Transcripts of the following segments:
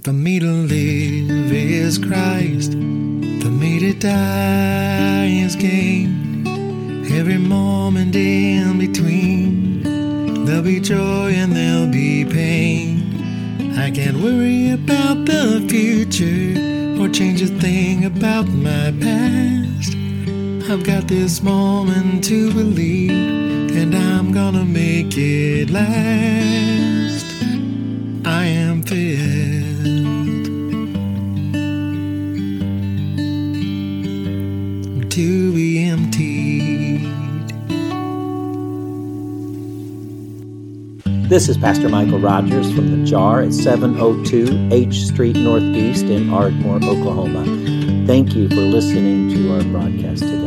For me to live is Christ, for me to die is gain. Every moment in between, there'll be joy and there'll be pain. I can't worry about the future or change a thing about my past. I've got this moment to believe, and I'm gonna make it last. I am filled to be emptied. This is Pastor Michael Rogers from The Jar at 702 H Street Northeast in Ardmore, Oklahoma. Thank you for listening to our broadcast today.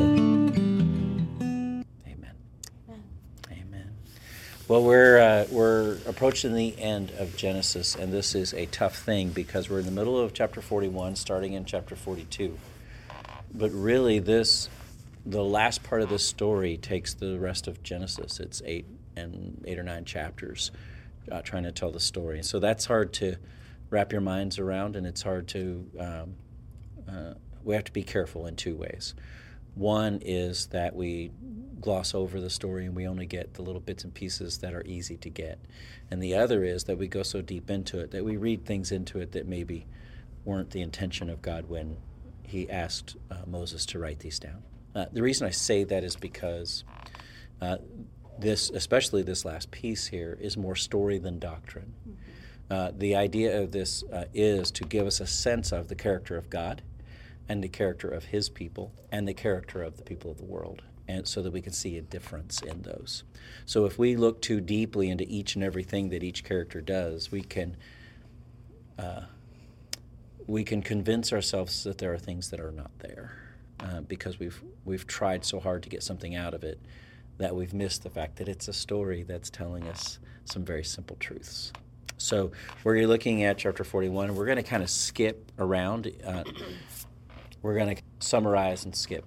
Well, we're approaching the end of Genesis, and this is a tough thing because we're in the middle of chapter 41, starting in chapter 42. But really, the last part of this story takes the rest of Genesis. It's 8 or 9 chapters trying to tell the story. So that's hard to wrap your minds around, and it's hard to, we have to be careful in 2 ways. One is that we gloss over the story and we only get the little bits and pieces that are easy to get. And the other is that we go so deep into it that we read things into it that maybe weren't the intention of God when he asked Moses to write these down. The reason I say that is because especially this last piece here, is more story than doctrine. The idea of this is to give us a sense of the character of God and the character of his people and the character of the people of the world, and so that we can see a difference in those. So if we look too deeply into each and everything that each character does, we can convince ourselves that there are things that are not there because we've tried so hard to get something out of it that we've missed the fact that it's a story that's telling us some very simple truths. So we're looking at chapter 41, and we're going to kind of skip around. We're going to summarize and skip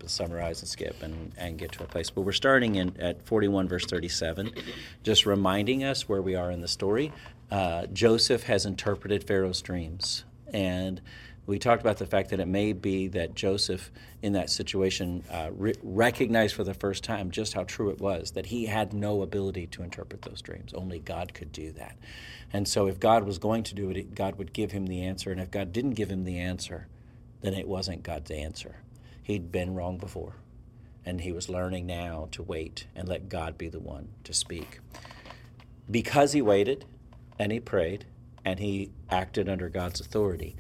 and get to a place. But we're starting at 41, verse 37, just reminding us where we are in the story. Joseph has interpreted Pharaoh's dreams. And we talked about the fact that it may be that Joseph, in that situation, recognized for the first time just how true it was, that he had no ability to interpret those dreams. Only God could do that. And so if God was going to do it, God would give him the answer. And if God didn't give him the answer, then it wasn't God's answer. He'd been wrong before, and he was learning now to wait and let God be the one to speak. Because he waited, and he prayed, and he acted under God's authority,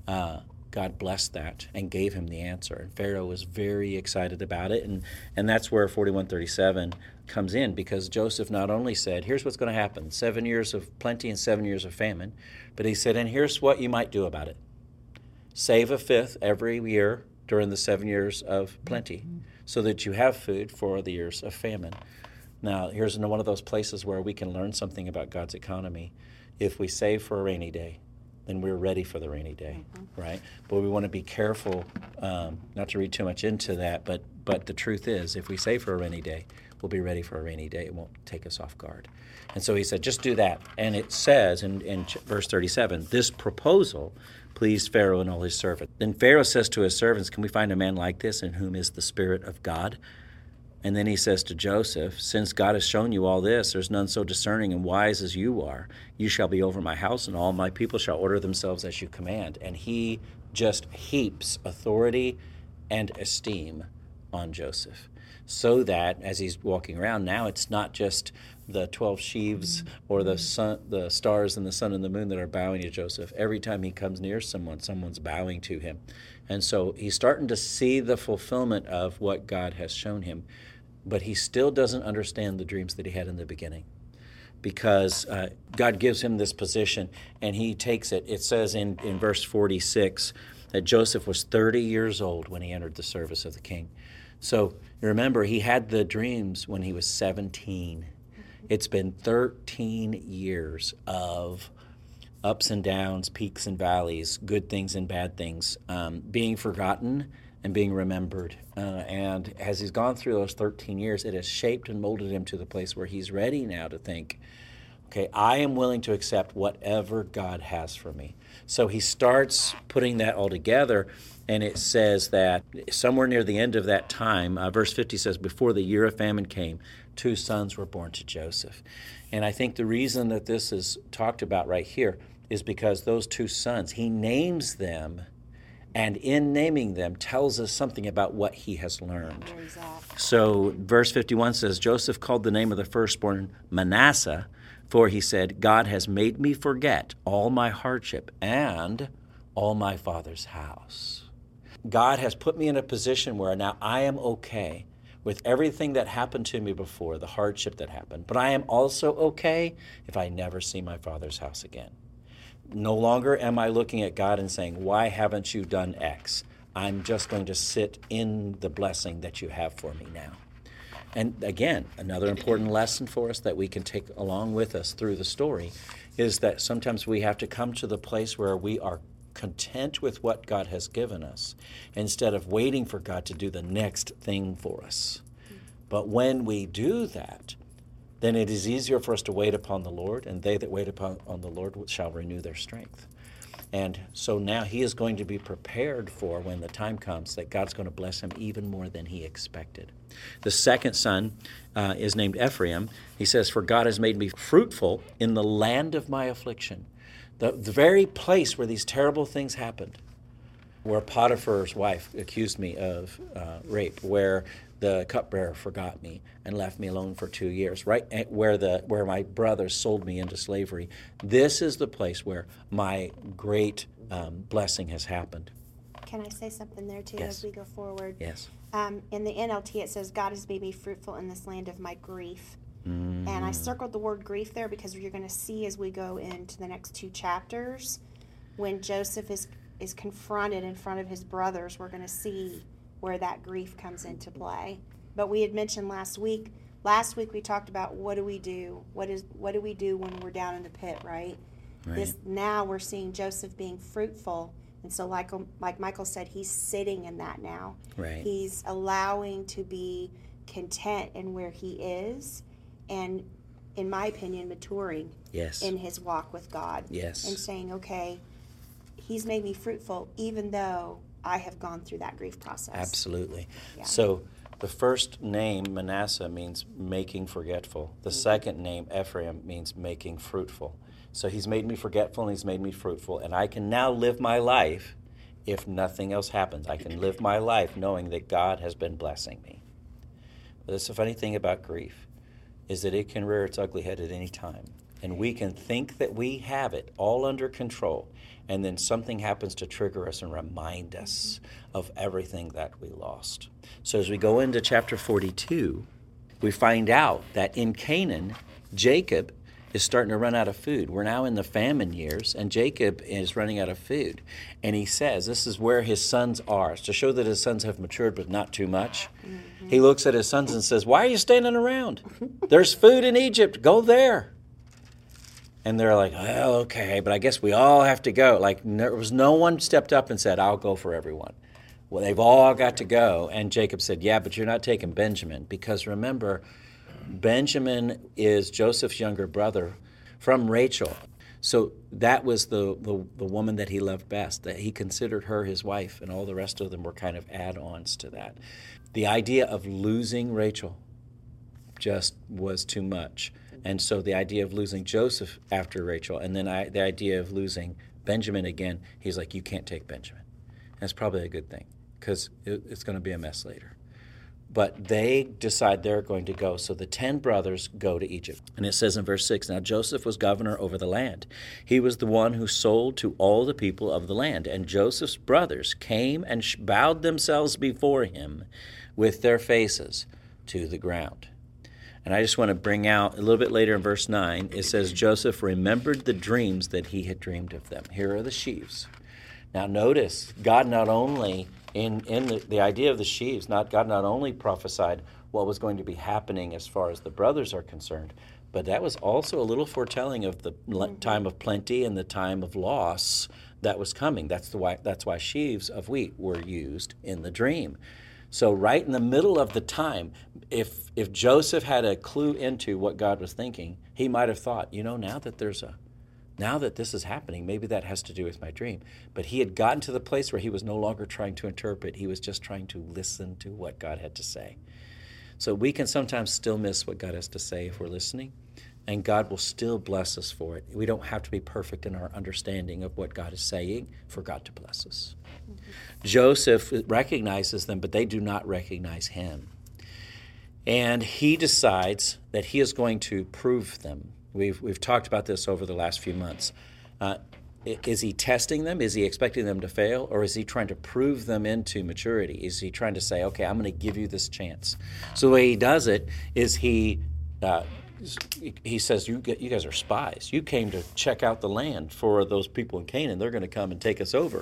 God blessed that and gave him the answer. And Pharaoh was very excited about it, and that's where 41:37 comes in, because Joseph not only said, here's what's going to happen, 7 years of plenty and 7 years of famine, but he said, and here's what you might do about it. Save a fifth every year during the 7 years of plenty so that you have food for the years of famine. Now, here's one of those places where we can learn something about God's economy. If we save for a rainy day, then we're ready for the rainy day, right? But we want to be careful not to read too much into that, but the truth is, if we save for a rainy day, we'll be ready for a rainy day. It won't take us off guard. And so he said, just do that. And it says in verse 37, this proposal pleased Pharaoh and all his servants. Then Pharaoh says to his servants, can we find a man like this in whom is the Spirit of God? And then he says to Joseph, since God has shown you all this, there's none so discerning and wise as you are. You shall be over my house, and all my people shall order themselves as you command. And he just heaps authority and esteem on Joseph, so that as he's walking around now, it's not just the 12 sheaves or the sun, the stars and the sun and the moon that are bowing to Joseph. Every time he comes near someone's bowing to him. And so he's starting to see the fulfillment of what God has shown him, but he still doesn't understand the dreams that he had in the beginning, because God gives him this position and he takes it. It says in verse 46 that Joseph was 30 years old when he entered the service of the king. So remember, he had the dreams when he was 17. It's been 13 years of ups and downs, peaks and valleys, good things and bad things, being forgotten and being remembered. And as he's gone through those 13 years, it has shaped and molded him to the place where he's ready now to think, Okay, I am willing to accept whatever God has for me. So he starts putting that all together, and it says that somewhere near the end of that time, verse 50 says, before the year of famine came, 2 sons were born to Joseph. And I think the reason that this is talked about right here is because those 2 sons, he names them, and in naming them tells us something about what he has learned. So verse 51 says, Joseph called the name of the firstborn Manasseh, for he said, God has made me forget all my hardship and all my father's house. God has put me in a position where now I am okay with everything that happened to me before, the hardship that happened. But I am also okay if I never see my father's house again. No longer am I looking at God and saying, why haven't you done X? I'm just going to sit in the blessing that you have for me now. And again, another important lesson for us that we can take along with us through the story is that sometimes we have to come to the place where we are content with what God has given us instead of waiting for God to do the next thing for us. But when we do that, then it is easier for us to wait upon the Lord, and they that wait upon the Lord shall renew their strength. And so now he is going to be prepared for when the time comes that God's going to bless him even more than he expected. The second son is named Ephraim. He says, for God has made me fruitful in the land of my affliction. The very place where these terrible things happened, where Potiphar's wife accused me of rape, where the cupbearer forgot me and left me alone for 2 years, right where my brothers sold me into slavery. This is the place where my great blessing has happened. Can I say something there too Yes. as we go forward? Yes. In the NLT it says, God has made me fruitful in this land of my grief. And I circled the word grief there because you're going to see as we go into the next 2 chapters, when Joseph is confronted in front of his brothers, we're going to see where that grief comes into play. But we had mentioned last week we talked about what do we do? What do we do when we're down in the pit, right? Now we're seeing Joseph being fruitful. And so like Michael said, he's sitting in that now. Right. He's allowing to be content in where he is and, in my opinion, maturing Yes. in his walk with God. Yes. And saying, okay, he's made me fruitful even though I have gone through that grief process. Absolutely. Yeah. So the first name, Manasseh, means making forgetful. The second name, Ephraim, means making fruitful. So he's made me forgetful and he's made me fruitful. And I can now live my life if nothing else happens. I can live my life knowing that God has been blessing me. But that's the funny thing about grief, is that it can rear its ugly head at any time. And we can think that we have it all under control, and then something happens to trigger us and remind us of everything that we lost. So as we go into chapter 42, we find out that in Canaan, Jacob is starting to run out of food. We're now in the famine years, and Jacob is running out of food. And he says, this is where his sons are. It's to show that his sons have matured, but not too much. Mm-hmm. He looks at his sons and says, why are you standing around? There's food in Egypt. Go there. And they're like, well, okay, but I guess we all have to go. Like, there was no one stepped up and said, I'll go for everyone. Well, they've all got to go. And Jacob said, yeah, but you're not taking Benjamin. Because remember, Benjamin is Joseph's younger brother from Rachel. So that was the woman that he loved best, that he considered her his wife, and all the rest of them were kind of add-ons to that. The idea of losing Rachel just was too much. And so the idea of losing Joseph after Rachel, and then the idea of losing Benjamin again, he's like, you can't take Benjamin. And that's probably a good thing, because it's going to be a mess later. But they decide they're going to go. So the 10 brothers go to Egypt. And it says in verse 6, now Joseph was governor over the land. He was the one who sold to all the people of the land. And Joseph's brothers came and bowed themselves before him with their faces to the ground. And I just want to bring out a little bit later in verse 9, it says, Joseph remembered the dreams that he had dreamed of them. Here are the sheaves. Now notice, God not only, in the idea of the sheaves, God not only prophesied what was going to be happening as far as the brothers are concerned, but that was also a little foretelling of the time of plenty and the time of loss that was coming. That's why sheaves of wheat were used in the dream. So right in the middle of the time, if Joseph had a clue into what God was thinking, he might have thought, now that this is happening, maybe that has to do with my dream. But he had gotten to the place where he was no longer trying to interpret. He was just trying to listen to what God had to say. So we can sometimes still miss what God has to say if we're listening, and God will still bless us for it. We don't have to be perfect in our understanding of what God is saying for God to bless us. Mm-hmm. Joseph recognizes them, but they do not recognize him. And he decides that he is going to prove them. We've talked about this over the last few months. Is he testing them? Is he expecting them to fail? Or is he trying to prove them into maturity? Is he trying to say, okay, I'm going to give you this chance? So the way he does it is he says, you guys are spies. You came to check out the land for those people in Canaan. They're going to come and take us over.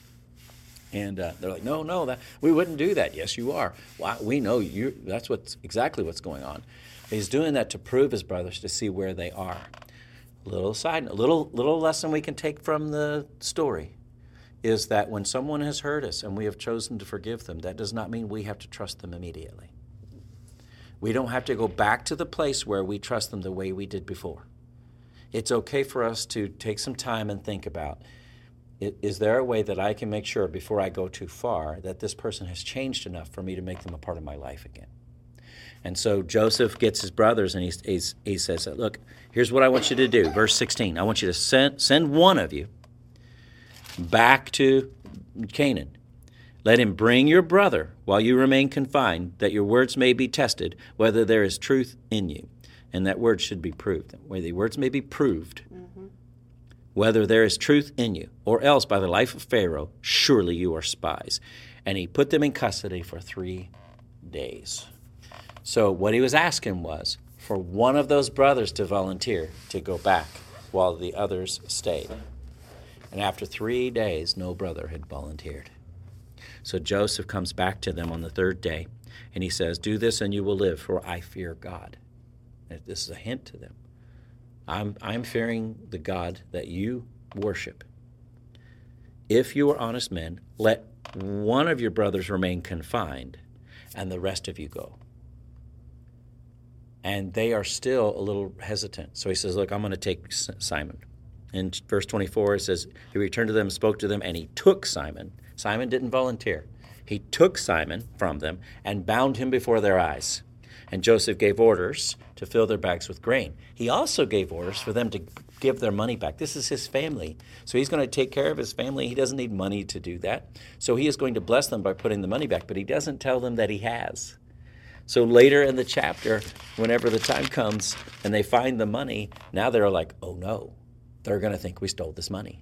And they're like, no, we wouldn't do that. Yes, you are. Well, we know you. That's exactly what's going on. He's doing that to prove his brothers, to see where they are. Little lesson we can take from the story is that when someone has hurt us and we have chosen to forgive them, that does not mean we have to trust them immediately. We don't have to go back to the place where we trust them the way we did before. It's okay for us to take some time and think about, is there a way that I can make sure before I go too far that this person has changed enough for me to make them a part of my life again? And so Joseph gets his brothers and he says, look, here's what I want you to do. Verse 16, I want you to send one of you back to Canaan. Let him bring your brother while you remain confined, that your words may be tested, whether there is truth in you. And that word should be proved. Where the words may be proved, whether there is truth in you, or else by the life of Pharaoh, surely you are spies. And he put them in custody for 3 days. So what he was asking was for one of those brothers to volunteer to go back while the others stayed. And after 3 days, no brother had volunteered. So Joseph comes back to them on the 3rd day, and he says, do this and you will live, for I fear God. And this is a hint to them. I'm fearing the God that you worship. If you are honest men, let one of your brothers remain confined, and the rest of you go. And they are still a little hesitant. So he says, look, I'm going to take Simon. In verse 24, it says, he returned to them, spoke to them, and he took Simon. Simon didn't volunteer. He took Simon from them and bound him before their eyes. And Joseph gave orders to fill their bags with grain. He also gave orders for them to give their money back. This is his family. So he's going to take care of his family. He doesn't need money to do that. So he is going to bless them by putting the money back, but he doesn't tell them that he has. So later in the chapter, whenever the time comes and they find the money, now they're like, oh no, they're going to think we stole this money.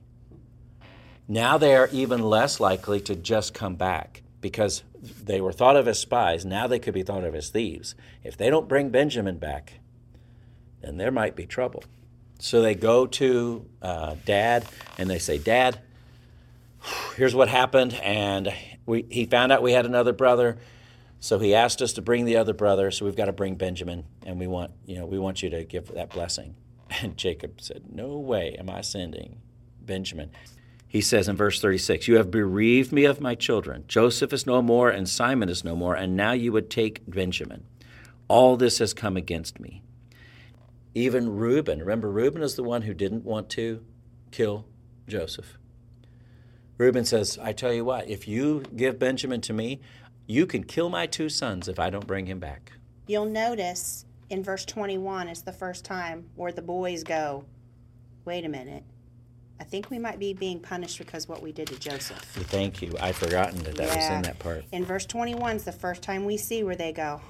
Now they are even less likely to just come back because they were thought of as spies. Now they could be thought of as thieves. If they don't bring Benjamin back, then there might be trouble. So they go to Dad and they say, Dad, here's what happened. And he found out we had another brother. So he asked us to bring the other brother, so we've got to bring Benjamin, and we want you to give that blessing. And Jacob said, no way am I sending Benjamin. He says in verse 36, you have bereaved me of my children. Joseph is no more, and Simon is no more, and now you would take Benjamin. All this has come against me. Even Reuben, remember Reuben is the one who didn't want to kill Joseph. Reuben says, I tell you what, if you give Benjamin to me, you can kill my 2 sons if I don't bring him back. You'll notice in verse 21 is the first time where the boys go, wait a minute, I think we might be being punished because what we did to Joseph. Thank you. I'd forgotten that was in that part. In verse 21 is the first time we see where they go,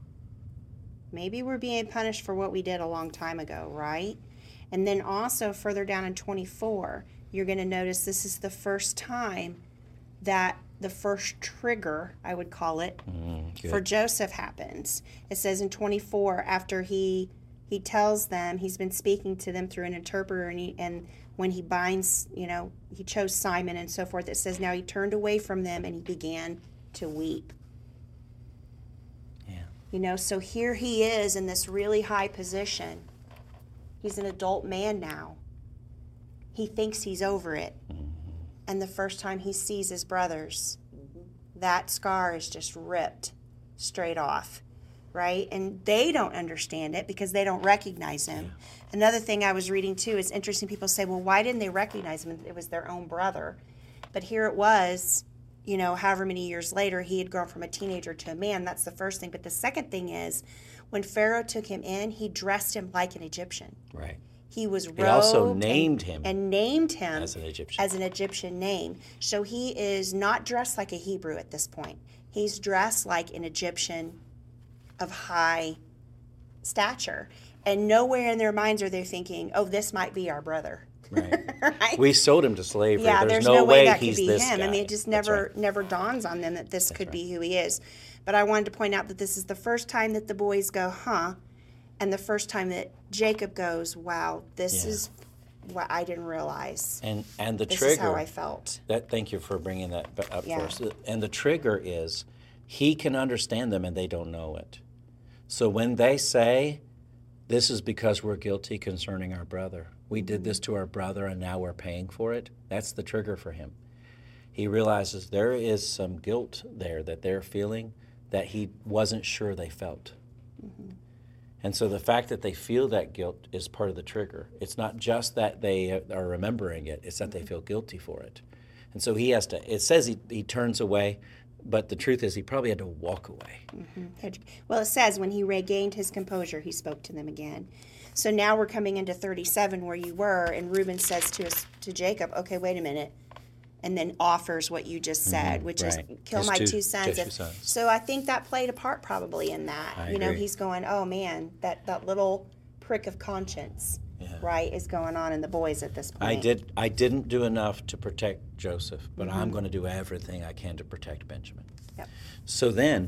maybe we're being punished for what we did a long time ago, right? And then also further down in 24, you're going to notice this is the first time that the first trigger, I would call it, for Joseph happens. It says in 24, after he tells them, he's been speaking to them through an interpreter, and when he binds, he chose Simon and so forth, it says now he turned away from them and he began to weep. Yeah. So here he is in this really high position. He's an adult man now. He thinks he's over it. And the first time he sees his brothers, that scar is just ripped straight off, right? And they don't understand it because they don't recognize him. Yeah. Another thing I was reading too is interesting. People say, well, why didn't they recognize him? It was their own brother. But here it was, you know, however many years later, he had grown from a teenager to a man. That's the first thing. But the second thing is, when Pharaoh took him in, he dressed him like an Egyptian. Right. He was robed. He also named him as an Egyptian name. So he is not dressed like a Hebrew at this point. He's dressed like an Egyptian of high stature. And nowhere in their minds are they thinking, oh, this might be our brother. Right. Right? We sold him to slavery. Yeah, there's no way that he's could be this him. guy. I mean, it just never dawns on them that this could be who he is. But I wanted to point out that this is the first time that the boys go, huh? And the first time that Jacob goes, wow, this is what I didn't realize. And the this trigger. This is how I felt. Thank you for bringing that up for us. And the trigger is he can understand them and they don't know it. So when they say, this is because we're guilty concerning our brother. We did this to our brother and now we're paying for it. That's the trigger for him. He realizes there is some guilt there that they're feeling that he wasn't sure they felt. Mm-hmm. And so the fact that they feel that guilt is part of the trigger. It's not just that they are remembering it, it's that they feel guilty for it. And so he has to, it says he turns away, but the truth is he probably had to walk away. Mm-hmm. Well, it says when he regained his composure, he spoke to them again. So now we're coming into 37 where you were, and Reuben says to Jacob, okay, wait a minute, and then offers what you just said, which is kill my two sons. So I think that played a part probably in that. I agree. He's going, oh man, that little prick of conscience, right, is going on in the boys at this point. I didn't do enough to protect Joseph, but I'm going to do everything I can to protect Benjamin. Yep. So then,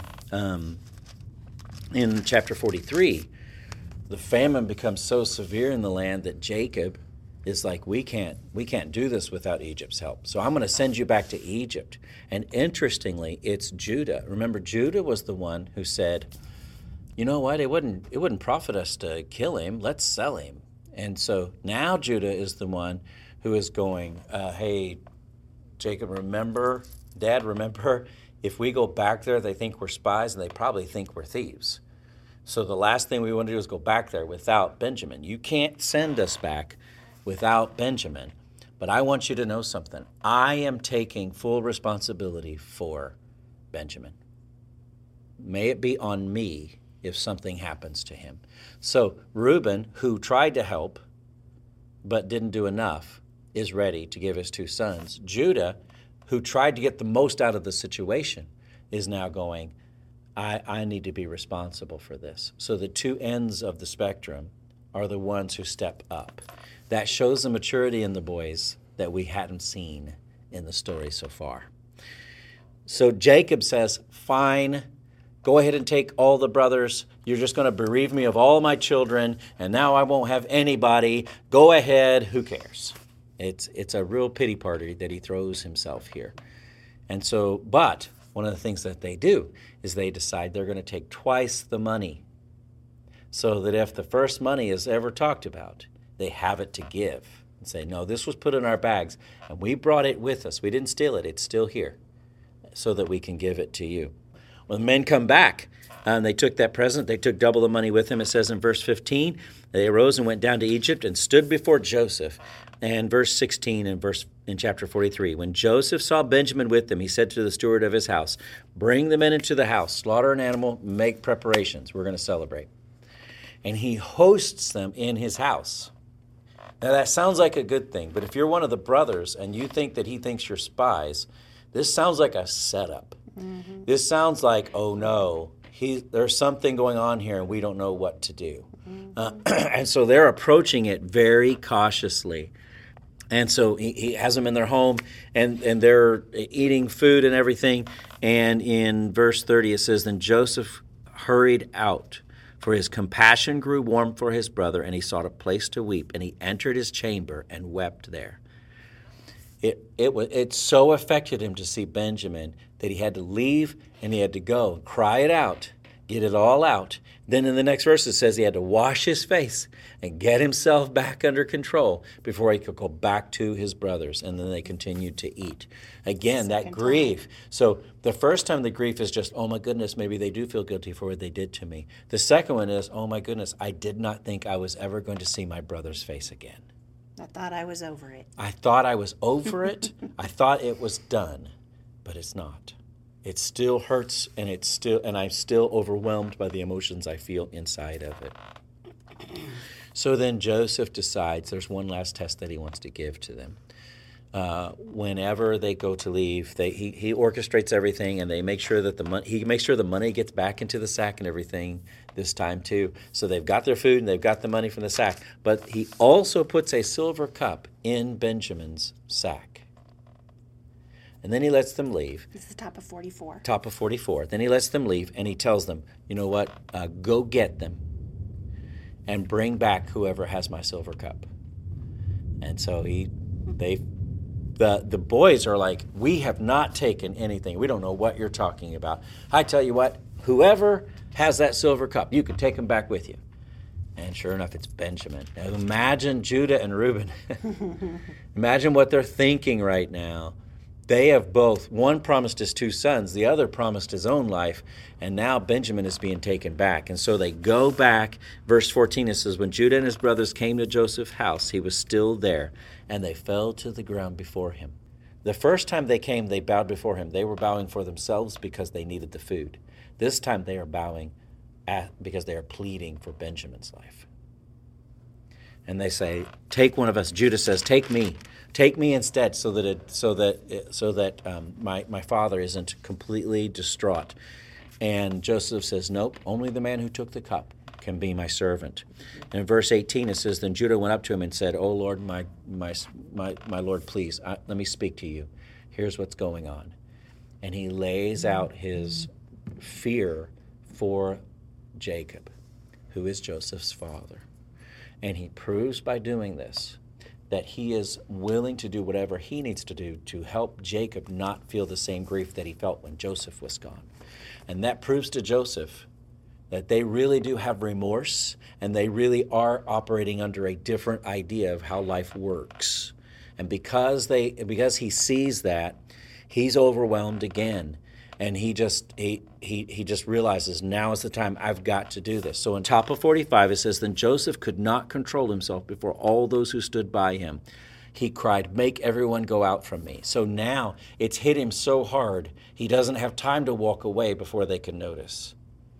in chapter 43, the famine becomes so severe in the land that Jacob is like, we can't do this without Egypt's help. So I'm going to send you back to Egypt. And interestingly, it's Judah. Remember, Judah was the one who said, you know what, it wouldn't profit us to kill him. Let's sell him. And so now Judah is the one who is going, hey, Jacob, Dad, remember, if we go back there, they think we're spies and they probably think we're thieves. So the last thing we want to do is go back there without Benjamin. You can't send us back without Benjamin. But I want you to know something. I am taking full responsibility for Benjamin. May it be on me if something happens to him. So Reuben, who tried to help but didn't do enough, is ready to give his two sons. Judah, who tried to get the most out of the situation, is now going, I need to be responsible for this. So the two ends of the spectrum are the ones who step up. That shows the maturity in the boys that we hadn't seen in the story so far. So Jacob says, fine, go ahead and take all the brothers. You're just going to bereave me of all my children, and now I won't have anybody. Go ahead, who cares? It's a real pity party that he throws himself here. And so, but one of the things that they do is they decide they're going to take twice the money so that if the first money is ever talked about, they have it to give and say, no, this was put in our bags and we brought it with us. We didn't steal it. It's still here so that we can give it to you. When the men come back, and they took that present, they took double the money with them. It says in verse 15, they arose and went down to Egypt and stood before Joseph. And verse 16 in chapter 43, when Joseph saw Benjamin with them, he said to the steward of his house, bring the men into the house, slaughter an animal, make preparations. We're going to celebrate. And he hosts them in his house. Now that sounds like a good thing, but if you're one of the brothers and you think that he thinks you're spies, this sounds like a setup. Mm-hmm. This sounds like, oh no, there's something going on here and we don't know what to do. Mm-hmm. And so they're approaching it very cautiously. And so he has them in their home and they're eating food and everything. And in verse 30 it says, then Joseph hurried out, for his compassion grew warm for his brother, and he sought a place to weep. And he entered his chamber and wept there. It so affected him to see Benjamin that he had to leave and he had to go cry it out, get it all out. Then in the next verse it says he had to wash his face and get himself back under control before he could go back to his brothers. And then they continued to eat. Again, that grief. So the first time the grief is just, oh my goodness, maybe they do feel guilty for what they did to me. The second one is, oh my goodness, I did not think I was ever going to see my brother's face again. I thought I was over it. I thought I was over it. I thought it was done, but it's not. It still hurts, and I'm still overwhelmed by the emotions I feel inside of it. So then Joseph decides there's one last test that he wants to give to them. Whenever they go to leave, he orchestrates everything, and they make sure that he makes sure the money gets back into the sack and everything this time too. So they've got their food and they've got the money from the sack, but he also puts a silver cup in Benjamin's sack. And then he lets them leave. This is the top of 44. Top of 44. Then he lets them leave, and he tells them, you know what? Go get them and bring back whoever has my silver cup. And so the boys are like, we have not taken anything. We don't know what you're talking about. I tell you what, whoever has that silver cup, you can take them back with you. And sure enough, it's Benjamin. Now imagine Judah and Reuben. Imagine what they're thinking right now. They have both, one promised his 2 sons, the other promised his own life, and now Benjamin is being taken back. And so they go back. Verse 14, it says, when Judah and his brothers came to Joseph's house, he was still there, and they fell to the ground before him. The first time they came, they bowed before him. They were bowing for themselves because they needed the food. This time they are bowing because they are pleading for Benjamin's life. And they say, take one of us. Judah says, take me instead, so that my father isn't completely distraught. And Joseph says, nope, only the man who took the cup can be my servant. And in verse 18 it says, then Judah went up to him and said, oh Lord, my Lord, please, let me speak to you. Here's what's going on. And he lays out his fear for Jacob, who is Joseph's father. And he proves by doing this that he is willing to do whatever he needs to do to help Jacob not feel the same grief that he felt when Joseph was gone. And that proves to Joseph that they really do have remorse, and they really are operating under a different idea of how life works. And because he sees that, he's overwhelmed again. And he just realizes, now is the time, I've got to do this. So on top of 45, it says, then Joseph could not control himself before all those who stood by him. He cried, make everyone go out from me. So now it's hit him so hard, he doesn't have time to walk away before they can notice.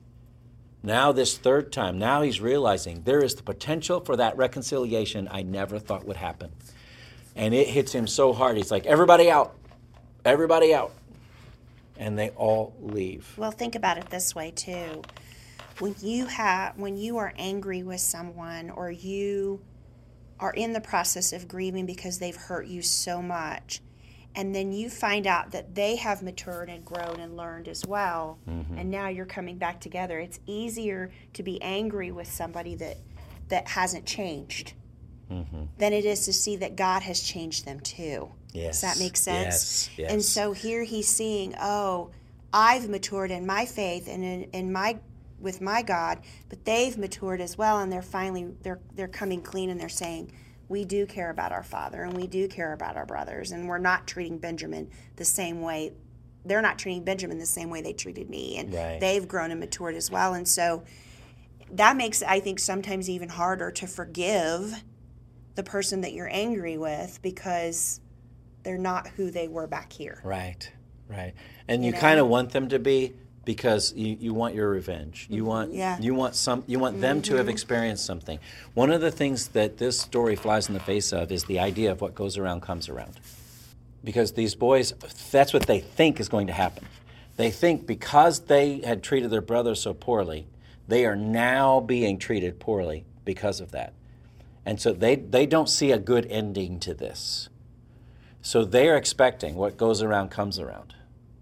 Now this third time, now he's realizing there is the potential for that reconciliation I never thought would happen. And it hits him so hard, he's like, everybody out, everybody out. And they all leave. Well, think about it this way too. When you are angry with someone, or you are in the process of grieving because they've hurt you so much, and then you find out that they have matured and grown and learned as well, and now you're coming back together, it's easier to be angry with somebody that hasn't changed than it is to see that God has changed them too. Yes. Does that make sense? Yes. And so here he's seeing, oh, I've matured in my faith and with my God, but they've matured as well, and they're coming clean, and they're saying, we do care about our father, and we do care about our brothers, and we're not treating Benjamin the same way. They're not treating Benjamin the same way they treated me, and they've grown and matured as well. And so that makes, I think, sometimes even harder to forgive the person that you're angry with, because they're not who they were back here. Right. And you kind of want them to be, because you want your revenge. You want them to have experienced something. One of the things that this story flies in the face of is the idea of what goes around comes around. Because these boys, that's what they think is going to happen. They think because they had treated their brother so poorly, they are now being treated poorly because of that. And so they don't see a good ending to this. So they're expecting what goes around comes around.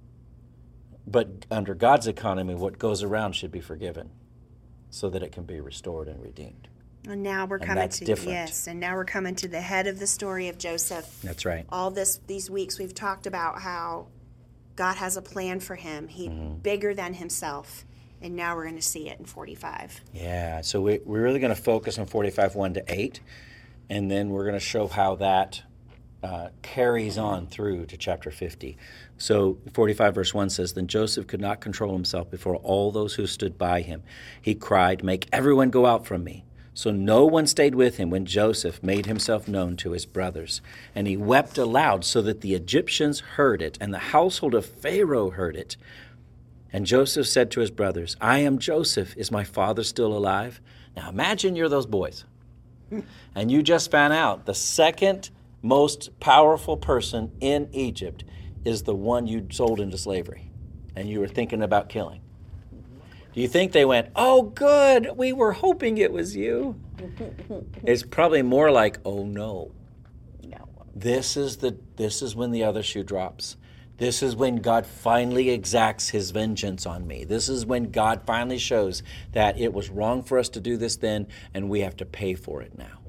But under God's economy, what goes around should be forgiven so that it can be restored and redeemed. And now we're coming to the head of the story of Joseph. That's right. All these weeks we've talked about how God has a plan for him. He's bigger than himself. And now we're going to see it in 45. Yeah, so we're really going to focus on 45, 1 to 8, and then we're going to show how that carries on through to chapter 50. So 45 verse 1 says, Then Joseph could not control himself before all those who stood by him. He cried, Make everyone go out from me. So no one stayed with him when Joseph made himself known to his brothers. And he wept aloud so that the Egyptians heard it, and the household of Pharaoh heard it. And Joseph said to his brothers, I am Joseph. Is my father still alive? Now imagine you're those boys. And you just found out the second most powerful person in Egypt is the one you sold into slavery and you were thinking about killing. Do you think they went, oh, good, we were hoping it was you? It's probably more like, oh, no. This is when the other shoe drops. This is when God finally exacts his vengeance on me. This is when God finally shows that it was wrong for us to do this then, and we have to pay for it now.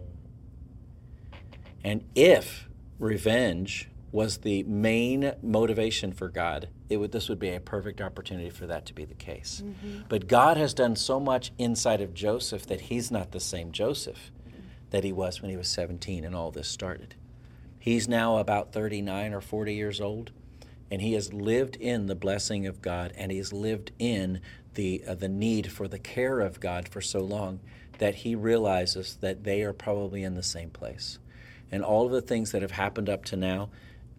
And if revenge was the main motivation for God, this would be a perfect opportunity for that to be the case. Mm-hmm. But God has done so much inside of Joseph that he's not the same Joseph that he was when he was 17 and all this started. He's now about 39 or 40 years old, and he has lived in the blessing of God, and he's lived in the need for the care of God for so long that he realizes that they are probably in the same place. And all of the things that have happened up to now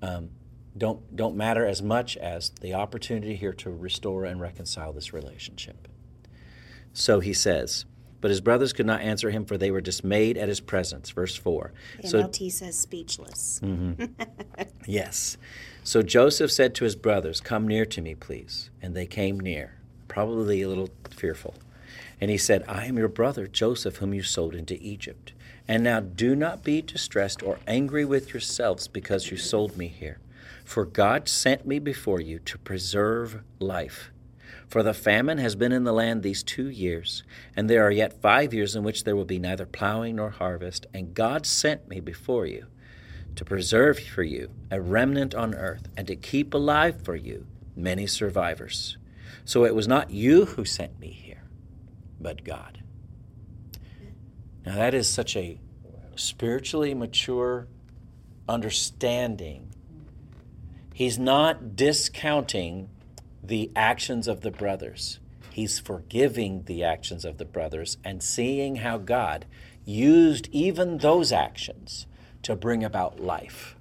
don't matter as much as the opportunity here to restore and reconcile this relationship. So he says, but his brothers could not answer him, for they were dismayed at his presence. Verse 4. NLT says speechless. Mm-hmm. Yes. So Joseph said to his brothers, come near to me, please. And they came near, probably a little fearful. And he said, I am your brother Joseph, whom you sold into Egypt. And now do not be distressed or angry with yourselves because you sold me here. For God sent me before you to preserve life. For the famine has been in the land these 2 years, and there are yet 5 years in which there will be neither plowing nor harvest. And God sent me before you to preserve for you a remnant on earth, and to keep alive for you many survivors. So it was not you who sent me here, but God. Now that is such a spiritually mature understanding. He's not discounting the actions of the brothers. He's forgiving the actions of the brothers and seeing how God used even those actions to bring about life.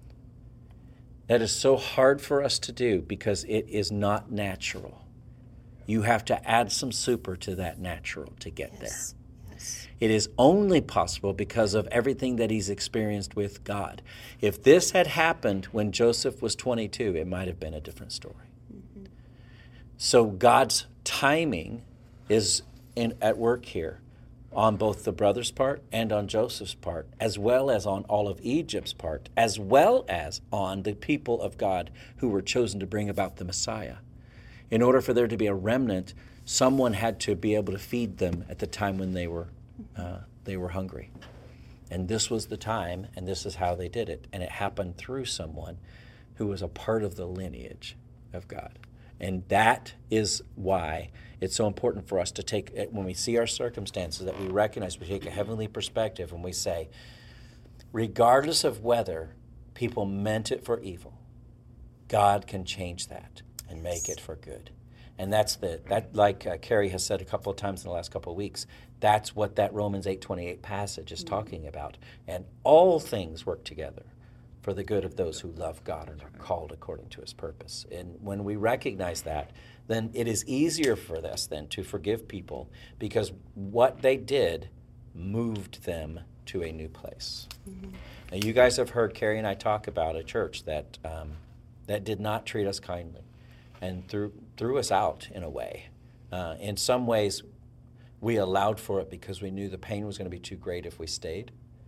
That is so hard for us to do because it is not natural. You have to add some super to that natural to get there. Yes. It is only possible because of everything that he's experienced with God. If this had happened when Joseph was 22, it might have been a different story. Mm-hmm. So God's timing is at work here on both the brothers' part and on Joseph's part, as well as on all of Egypt's part, as well as on the people of God who were chosen to bring about the Messiah. In order for there to be a remnant, someone had to be able to feed them at the time when they were hungry. And this was the time, and this is how they did it. And it happened through someone who was a part of the lineage of God. And that is why it's so important for us to take, when we see our circumstances, that we recognize, we take a heavenly perspective and we say, regardless of whether people meant it for evil, God can change that and make it for good. And that like Carrie has said a couple of times in the last couple of weeks, that's what that Romans 8:28 passage is talking about. And all things work together for the good of those who love God and are called according to his purpose. And when we recognize that, then it is easier for us then to forgive people because what they did moved them to a new place. Mm-hmm. Now, you guys have heard Carrie and I talk about a church that did not treat us kindly and threw us out in a way. In some ways, we allowed for it because we knew the pain was going to be too great if we stayed.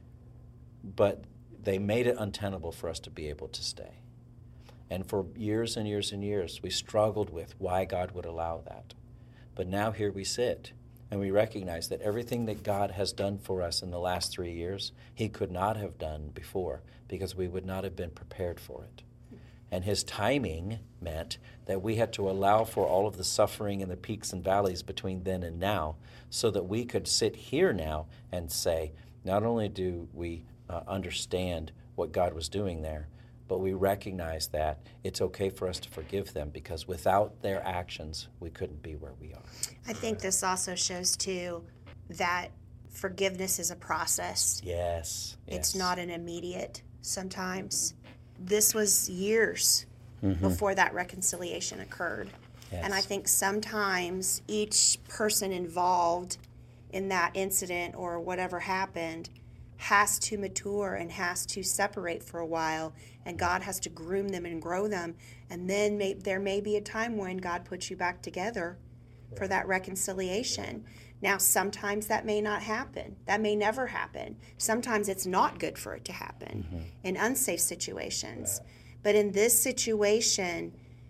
But they made it untenable for us to be able to stay. And for years and years and years, we struggled with why God would allow that. But now here we sit, and we recognize that everything that God has done for us in the last 3 years, he could not have done before because we would not have been prepared for it. And his timing meant that we had to allow for all of the suffering and the peaks and valleys between then and now, so that we could sit here now and say, not only do we understand what God was doing there, but we recognize that it's okay for us to forgive them, because without their actions, we couldn't be where we are. I think this also shows, too, that forgiveness is a process. Yes. It's not an immediate sometimes. This was years before that reconciliation occurred. Yes. And I think sometimes each person involved in that incident or whatever happened has to mature and has to separate for a while, and God has to groom them and grow them, and then there may be a time when God puts you back together for that reconciliation. Now, sometimes that may not happen. That may never happen. Sometimes it's not good for it to happen in unsafe situations. But in this situation,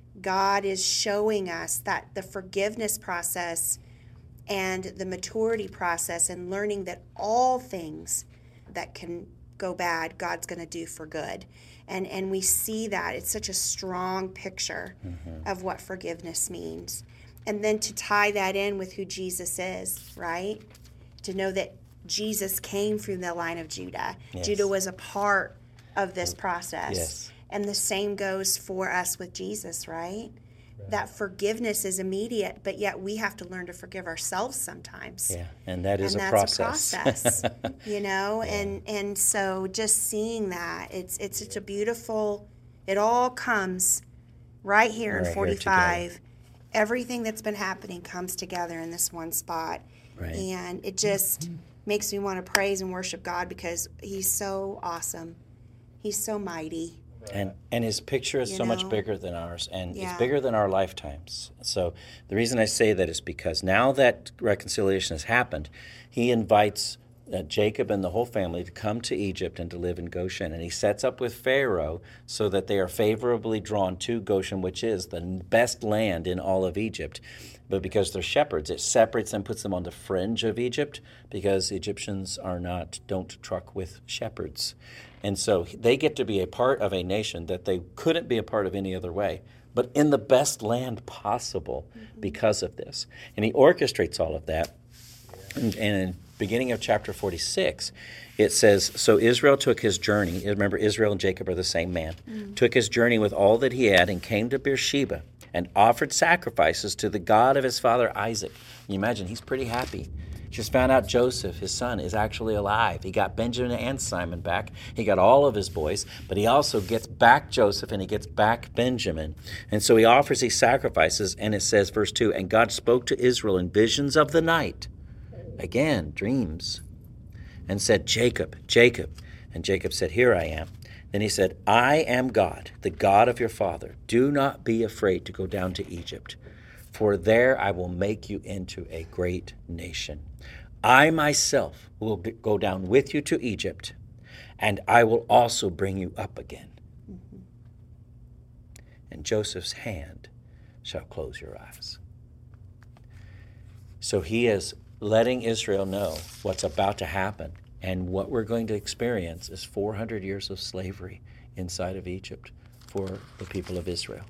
God is showing us that the forgiveness process and the maturity process and learning that all things that can go bad, God's going to do for good. And we see that. It's such a strong picture of what forgiveness means. And then to tie that in with who Jesus is, right? To know that Jesus came through the line of Judah. Yes. Judah was a part of this process. Yes. And the same goes for us with Jesus, right? That forgiveness is immediate, but yet we have to learn to forgive ourselves sometimes. Yeah, and that is and a that's process. a process, you know. And so just seeing that, it's such a beautiful. It all comes right here in 45. Everything that's been happening comes together in this one spot, Right. and it just makes me want to praise and worship God because He's so awesome. He's so mighty. And his picture is You so much know? bigger than ours, and Yeah. it's bigger than our lifetimes. So the reason I say that is because now that reconciliation has happened, he invites Jacob and the whole family to come to Egypt and to live in Goshen. And he sets up with Pharaoh so that they are favorably drawn to Goshen, which is the best land in all of Egypt. But because they're shepherds, it separates them, puts them on the fringe of Egypt, because Egyptians don't truck with shepherds. And so they get to be a part of a nation that they couldn't be a part of any other way, but in the best land possible because of this. And he orchestrates all of that. And in beginning of chapter 46, it says, so Israel took his journey. Remember, Israel and Jacob are the same man. Took his journey with all that he had and came to Beersheba and offered sacrifices to the God of his father Isaac. Can you imagine? He's pretty happy. Just found out Joseph, his son, is actually alive. He got Benjamin and Simon back. He got all of his boys, but he also gets back Joseph and he gets back Benjamin. And so he offers these sacrifices, and it says, verse 2, and God spoke to Israel in visions of the night, again, dreams, and said, Jacob, Jacob. And Jacob said, here I am. Then he said, I am God, the God of your father. Do not be afraid to go down to Egypt, for there I will make you into a great nation. I myself will go down with you to Egypt, and I will also bring you up again. And Joseph's hand shall close your eyes. So he is letting Israel know what's about to happen. And what we're going to experience is 400 years of slavery inside of Egypt for the people of Israel.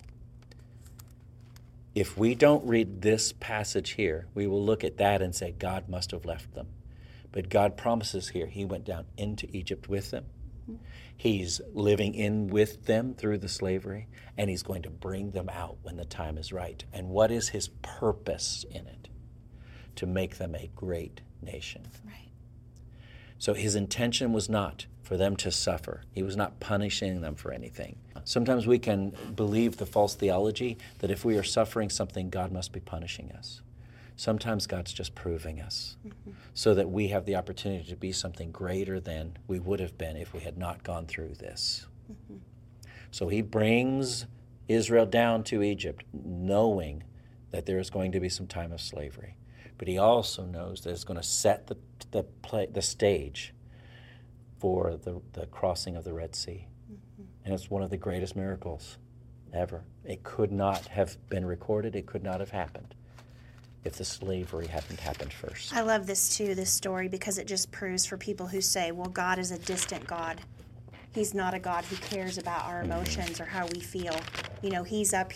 If we don't read this passage here, we will look at that and say, God must have left them. But God promises here, he went down into Egypt with them. He's living in with them through the slavery, and he's going to bring them out when the time is right. And what is his purpose in it? To make them a great nation. Right. So his intention was not for them to suffer. He was not punishing them for anything. Sometimes we can believe the false theology that if we are suffering something, God must be punishing us. Sometimes God's just proving us so that we have the opportunity to be something greater than we would have been if we had not gone through this. So he brings Israel down to Egypt knowing that there is going to be some time of slavery. But he also knows that it's going to set the stage for the crossing of the Red Sea. And it's one of the greatest miracles ever. It could not have been recorded. It could not have happened if the slavery hadn't happened first. I love this too, this story, because it just proves for people who say, well, God is a distant God. He's not a God who cares about our emotions or how we feel. You know, he's up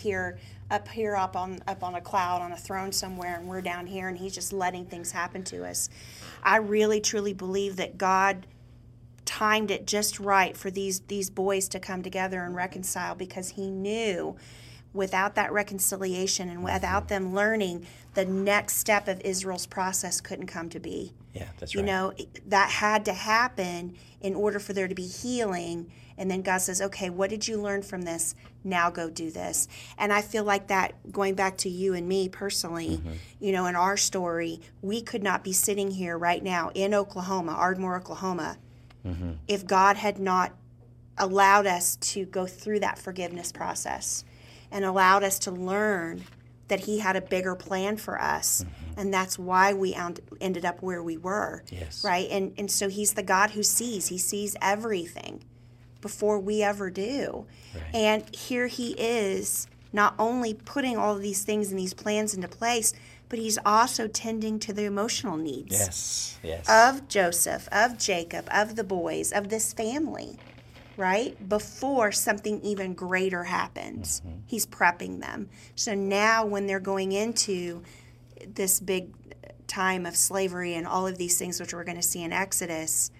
on a cloud on a throne somewhere, and we're down here, and he's just letting things happen to us. I really truly believe that God timed it just right for these boys to come together and reconcile, because he knew without that reconciliation and without them learning, the next step of Israel's process couldn't come to be. Yeah, that's right. You know, that had to happen in order for there to be healing. And then God says, okay, what did you learn from this? Now go do this. And I feel like that, going back to you and me personally, you know, in our story, we could not be sitting here right now in Oklahoma, Ardmore, Oklahoma, if God had not allowed us to go through that forgiveness process and allowed us to learn that he had a bigger plan for us. And that's why we ended up where we were. Yes. Right? And so he's the God who sees. He sees everything before we ever do. Right. And here he is, not only putting all of these things and these plans into place, but he's also tending to the emotional needs of Joseph, of Jacob, of the boys, of this family. Right? Before something even greater happens. He's prepping them. So now when they're going into this big time of slavery and all of these things, which we're going to see in Exodus,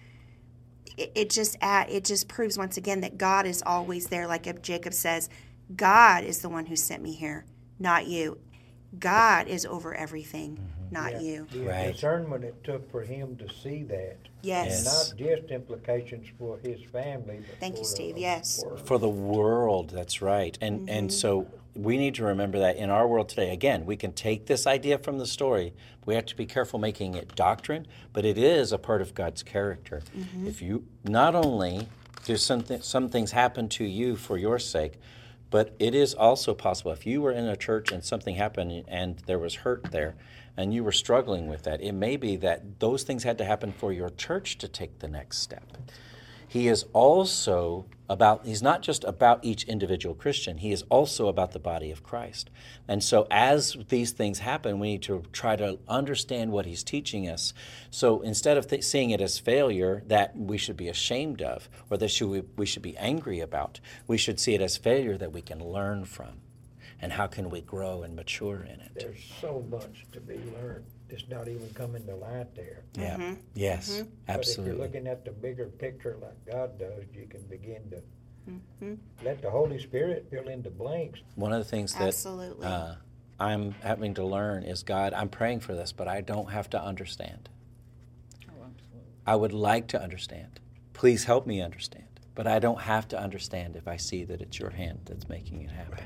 it just proves once again that God is always there. Like Jacob says, God is the one who sent me here, not you. God is over everything, not you. The discernment it took for him to see that. Yes. And not just implications for his family, but Thank for you, Steve. the Yes. world. For the world, that's right. And so we need to remember that in our world today, again, we can take this idea from the story. We have to be careful making it doctrine, but it is a part of God's character. If you not only do some things happen to you for your sake, but it is also possible if you were in a church and something happened and there was hurt there and you were struggling with that, it may be that those things had to happen for your church to take the next step. He is also he's not just about each individual Christian, he is also about the body of Christ. And so as these things happen, we need to try to understand what he's teaching us. So instead of seeing it as failure that we should be ashamed of or that we should be angry about, we should see it as failure that we can learn from. And how can we grow and mature in it? There's so much to be learned. It's not even coming to light there. Yeah. Yes, absolutely. But if you're looking at the bigger picture like God does, you can begin to let the Holy Spirit fill in the blanks. One of the things that Absolutely. I'm having to learn is, God, I'm praying for this, but I don't have to understand. I would like to understand. Please help me understand. But I don't have to understand if I see that it's your hand that's making it happen.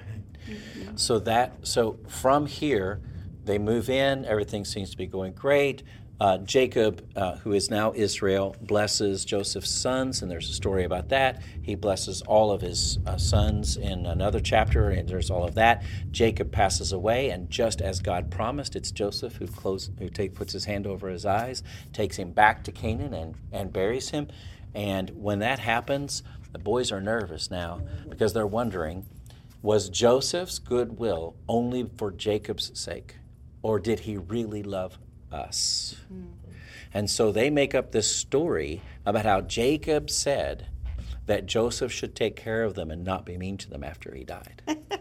So from here, they move in. Everything seems to be going great. Jacob, who is now Israel, blesses Joseph's sons, and there's a story about that. He blesses all of his sons in another chapter, and there's all of that. Jacob passes away, and just as God promised, it's Joseph who puts his hand over his eyes, takes him back to Canaan, and buries him. And when that happens, the boys are nervous now because they're wondering, was Joseph's goodwill only for Jacob's sake, or did he really love us? And so they make up this story about how Jacob said that Joseph should take care of them and not be mean to them after he died.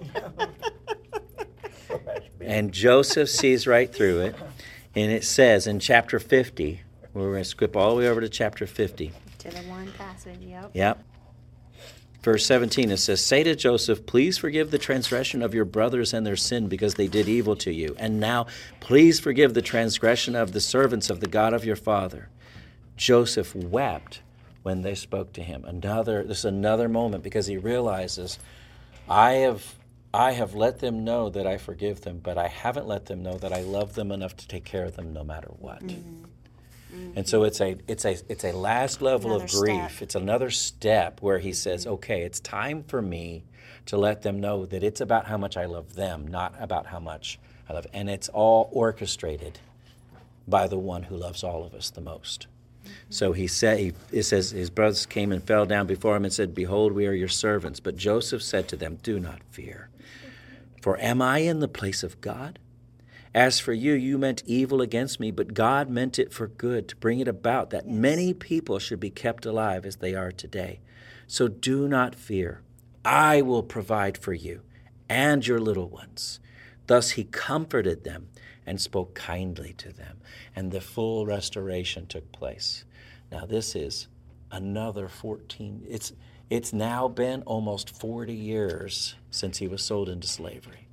And Joseph sees right through it, and it says in chapter 50, we're going to skip all the way over to chapter 50. To the one passage, Yep. Verse 17, it says, "Say to Joseph, please forgive the transgression of your brothers and their sin because they did evil to you. And now, please forgive the transgression of the servants of the God of your father." Joseph wept when they spoke to him. This is another moment because he realizes, I have let them know that I forgive them, but I haven't let them know that I love them enough to take care of them no matter what. And so it's a last level of grief. It's another step where he says, okay, it's time for me to let them know that it's about how much I love them, not about how much I love. And it's all orchestrated by the one who loves all of us the most. So it says his brothers came and fell down before him and said, "Behold, we are your servants." But Joseph said to them, "Do not fear, for am I in the place of God? As for you, you meant evil against me, but God meant it for good, to bring it about that many people should be kept alive as they are today. So do not fear. I will provide for you and your little ones. Thus he comforted them and spoke kindly to them, and the full restoration took place. Now this is another 14, it's now been almost 40 years since he was sold into slavery.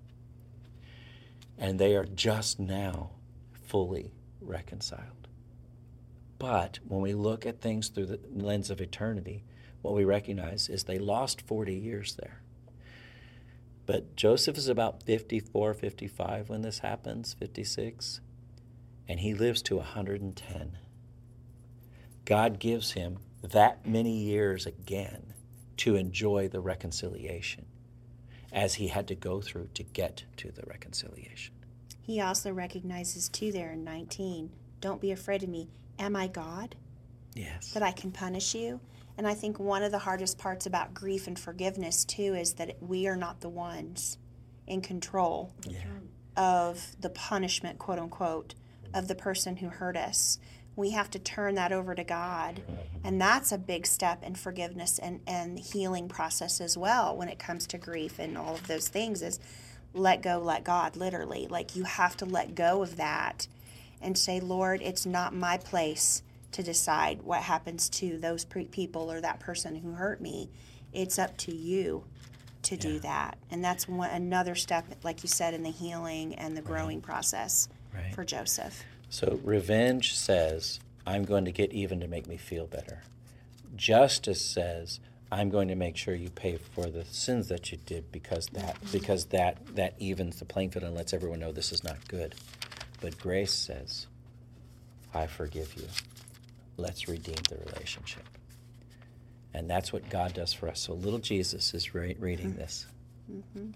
And they are just now fully reconciled. But when we look at things through the lens of eternity, what we recognize is they lost 40 years there. But Joseph is about 54, 55 when this happens, 56, and he lives to 110. God gives him that many years again to enjoy the reconciliation as he had to go through to get to the reconciliation. He also recognizes, too, there in 19, don't be afraid of me. Am I God? Yes. That I can punish you? And I think one of the hardest parts about grief and forgiveness, too, is that we are not the ones in control of the punishment, quote unquote, of the person who hurt us. We have to turn that over to God. And that's a big step in forgiveness and healing process as well when it comes to grief and all of those things is let go, let God, literally. Like you have to let go of that and say, Lord, it's not my place to decide what happens to those people or that person who hurt me. It's up to you to do that. And that's another step, like you said, in the healing and the growing process for Joseph. So revenge says, I'm going to get even to make me feel better. Justice says, I'm going to make sure you pay for the sins that you did because that evens the playing field and lets everyone know this is not good. But grace says, I forgive you. Let's redeem the relationship. And that's what God does for us. So little Jesus is reading this. Mm-hmm.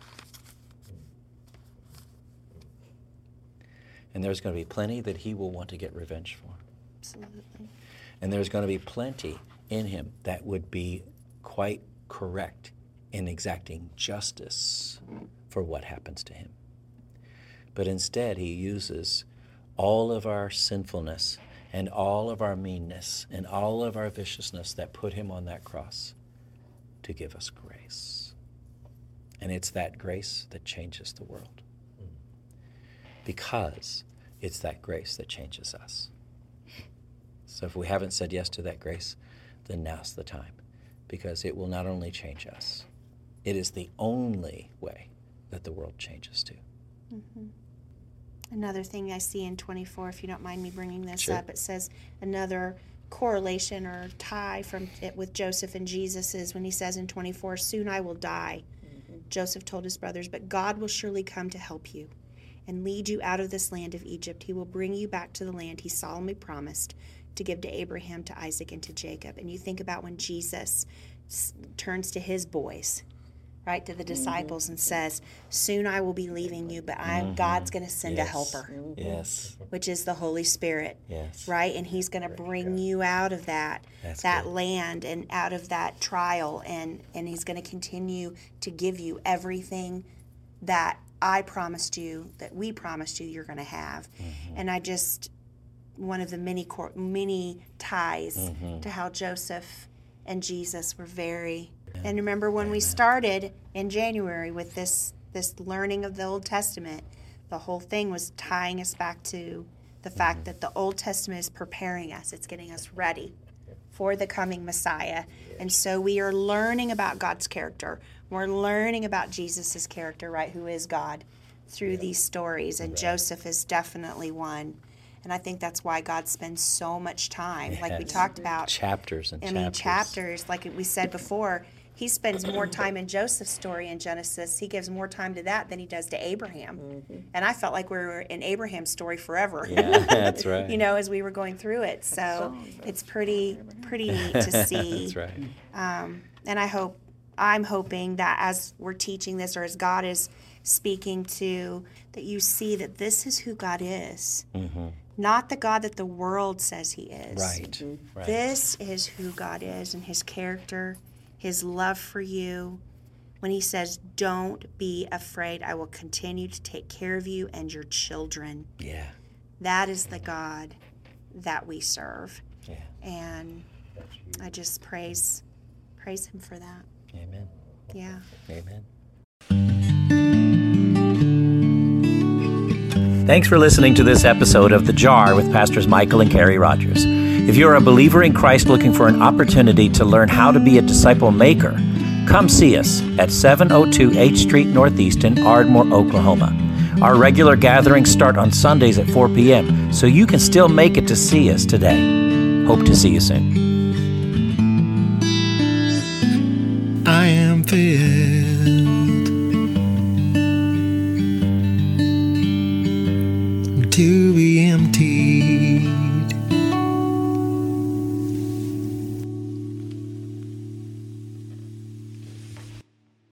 And there's going to be plenty that he will want to get revenge for. Absolutely. And there's going to be plenty in him that would be quite correct in exacting justice for what happens to him. But instead, he uses all of our sinfulness and all of our meanness and all of our viciousness that put him on that cross to give us grace. And it's that grace that changes the world. Because it's that grace that changes us. So if we haven't said yes to that grace, then now's the time. Because it will not only change us, it is the only way that the world changes too. Mm-hmm. Another thing I see in 24, if you don't mind me bringing this Sure. up, it says another correlation or tie from it with Joseph and Jesus is when he says in 24, soon I will die. Mm-hmm. Joseph told his brothers, but God will surely come to help you and lead you out of this land of Egypt. He will bring you back to the land he solemnly promised to give to Abraham, to Isaac, and to Jacob. And you think about when Jesus turns to his boys, right, to the disciples and says, soon I will be leaving you, but God's going to send a helper. Yes. Which is the Holy Spirit. Yes. Right? And he's going to bring you out of that good. land and out of that trial. And he's going to continue to give you everything that I promised you, that we promised you you're going to have. Mm-hmm. And I just, one of the many ties to how Joseph and Jesus were very... And remember when we started in January with this learning of the Old Testament, the whole thing was tying us back to the fact that the Old Testament is preparing us. It's getting us ready for the coming Messiah. And so we are learning about God's character. We're learning about Jesus' character, right, who is God, through these stories. And Joseph is definitely one. And I think that's why God spends so much time, like we talked about. Chapters. Chapters, like we said before. He spends more time in Joseph's story in Genesis. He gives more time to that than he does to Abraham. Mm-hmm. And I felt like we were in Abraham's story forever. Yeah, that's right. As we were going through it. So it's pretty neat to see. That's right. And I'm hoping that as we're teaching this, or as God is speaking to, that you see that this is who God is. Mm-hmm. Not the God that the world says he is. Right. Mm-hmm. Right. This is who God is and his character, his love for you. When he says, don't be afraid, I will continue to take care of you and your children. Yeah. That is the God that we serve. Yeah. And I just praise Praise Him for that. Amen. Yeah. Amen. Thanks for listening to this episode of The Jar with Pastors Michael and Carrie Rogers. If you're a believer in Christ looking for an opportunity to learn how to be a disciple maker, come see us at 702 H Street Northeast in Ardmore, Oklahoma. Our regular gatherings start on Sundays at 4 p.m., so you can still make it to see us today. Hope to see you soon. I am filled to be